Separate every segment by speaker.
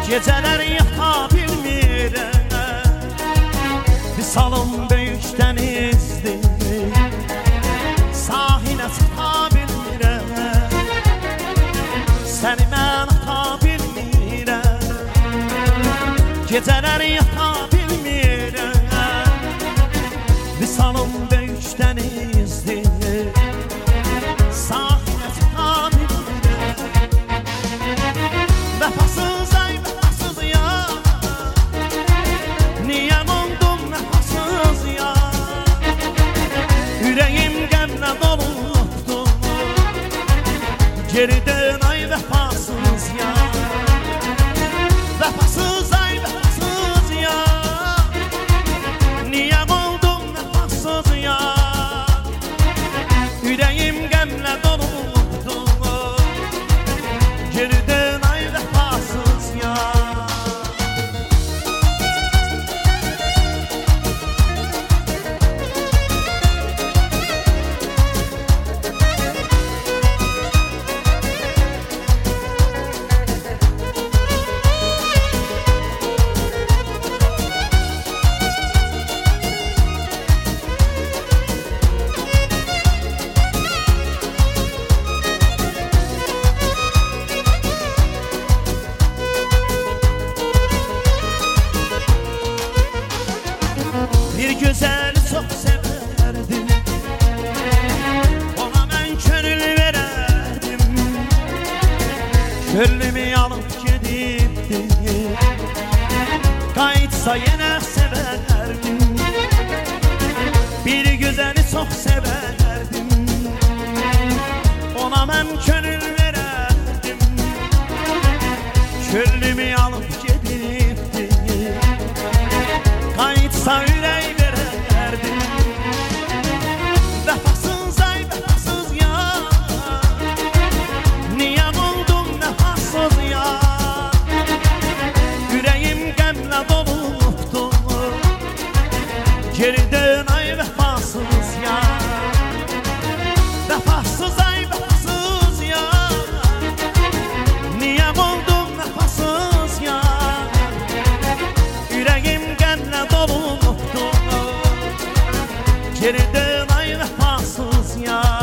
Speaker 1: Geceler yata bilmirəm, Visalım böyük dənizdir, Sahilə çıxa bilmirəm, Səni mən ata bilmirəm. Geceler yata bilmirəm, Visalım böyük dənizdir, Sahilə çıxa bilmirəm. Vəfasız ay vəfasız yar, niyə oldum vəfasız yar? Ürəyim qəmlə dolubdur, geri dön ay vəfasız yar. Vəfasız ay vəfasız yar, niyə oldum vəfasız yar? Ürəyim qəmlə dolubdur, geri dön ay vəfasız yar. Bir güzeli çok severdim, ona ben gönül vererdim. Gönlümü alıp gidipti, kayıtsa yine severdim. Bir güzeli çok severdim, ona ben gönül vererdim. Gönlümü alıp gidipti, kayıtsa ürək verərdim. Vəfasız ay vəfasız yar, niyə oldum vəfasız yar? Ürəyim qəmlə dolubdur, geri dön ay vəfasız yar. Vəfasız ay vəfasız yar, niyə oldum vəfasız yar? Ürəyim qəmlə dolubdur, geri dön ay vəfasız yar.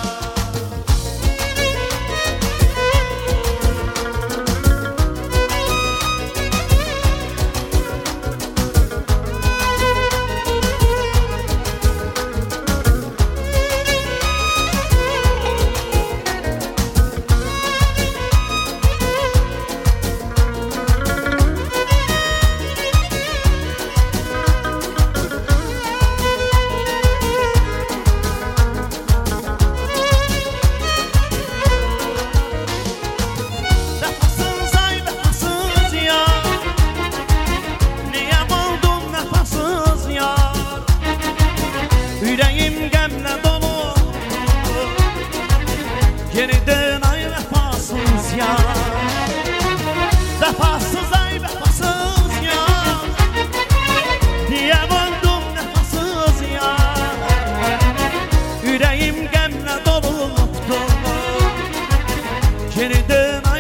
Speaker 1: Vəfasız ay vəfasız yar, niyə oldum vəfasız yar? Ürəyim qəmlə dolubdur, geri dön ay vəfasız yar. Vəfasız ay vəfasız yar, niyə oldum vəfasız yar? Ürəyim qəmlə dolubdur, geri dön